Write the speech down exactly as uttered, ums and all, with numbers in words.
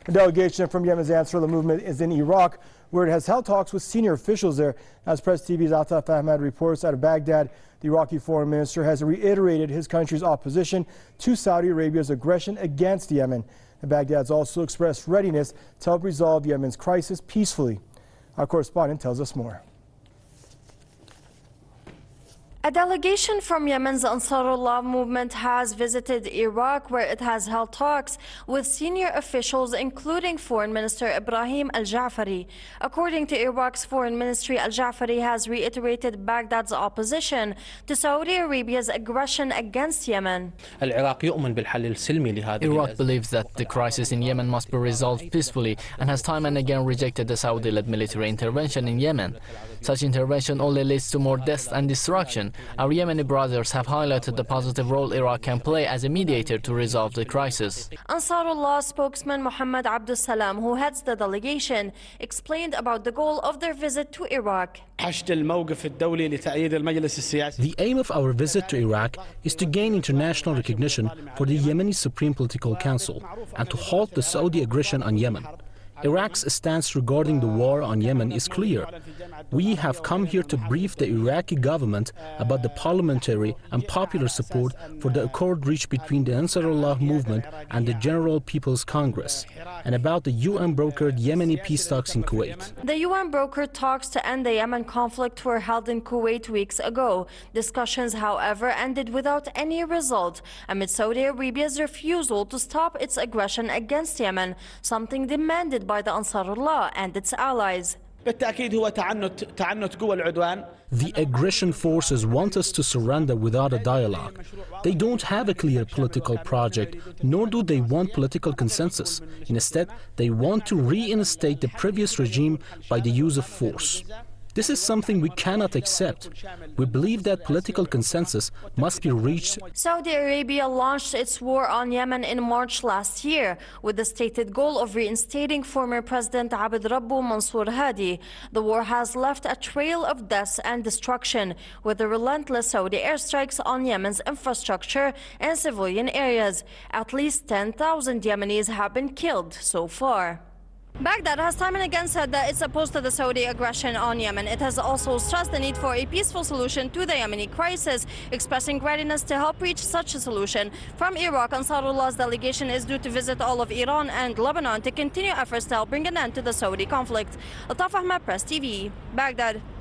A delegation from Yemen's Ansarullah movement is in Iraq, where it has held talks with senior officials there. As Press T V's Altaf Ahmed reports out of Baghdad, the Iraqi foreign minister has reiterated his country's opposition to Saudi Arabia's aggression against Yemen. And Baghdad's also expressed readiness to help resolve Yemen's crisis peacefully. Our correspondent tells us more. A delegation from Yemen's Ansarullah movement has visited Iraq, where it has held talks with senior officials, including Foreign Minister Ibrahim Al-Jafari. According to Iraq's Foreign Ministry, Al-Jafari has reiterated Baghdad's opposition to Saudi Arabia's aggression against Yemen. Iraq believes that the crisis in Yemen must be resolved peacefully and has time and again rejected the Saudi-led military intervention in Yemen. Such intervention only leads to more death and destruction. Our Yemeni brothers have highlighted the positive role Iraq can play as a mediator to resolve the crisis. Ansarullah spokesman Mohammed Abdul Salam, who heads the delegation, explained about the goal of their visit to Iraq. The aim of our visit to Iraq is to gain international recognition for the Yemeni Supreme Political Council and to halt the Saudi aggression on Yemen. Iraq's stance regarding the war on Yemen is clear. We have come here to brief the Iraqi government about the parliamentary and popular support for the accord reached between the Ansarullah movement and the General People's Congress, and about the U N-brokered Yemeni peace talks in Kuwait. The U N-brokered talks to end the Yemen conflict were held in Kuwait weeks ago. Discussions, however, ended without any result amid Saudi Arabia's refusal to stop its aggression against Yemen, something demanded by the Ansarullah and its allies. The aggression forces want us to surrender without a dialogue. They don't have a clear political project, nor do they want political consensus. Instead, they want to reinstate the previous regime by the use of force. This is something we cannot accept. We believe that political consensus must be reached. Saudi Arabia launched its war on Yemen in March last year with the stated goal of reinstating former President Abd Rabbu Mansour Hadi. The war has left a trail of deaths and destruction, with the relentless Saudi airstrikes on Yemen's infrastructure and civilian areas. At least ten thousand Yemenis have been killed so far. Baghdad has time and again said that it's opposed to the Saudi aggression on Yemen. It has also stressed the need for a peaceful solution to the Yemeni crisis, expressing readiness to help reach such a solution. From Iraq, Ansarullah's delegation is due to visit all of Iran and Lebanon to continue efforts to help bring an end to the Saudi conflict. Altaf Ahmed, Press T V, Baghdad.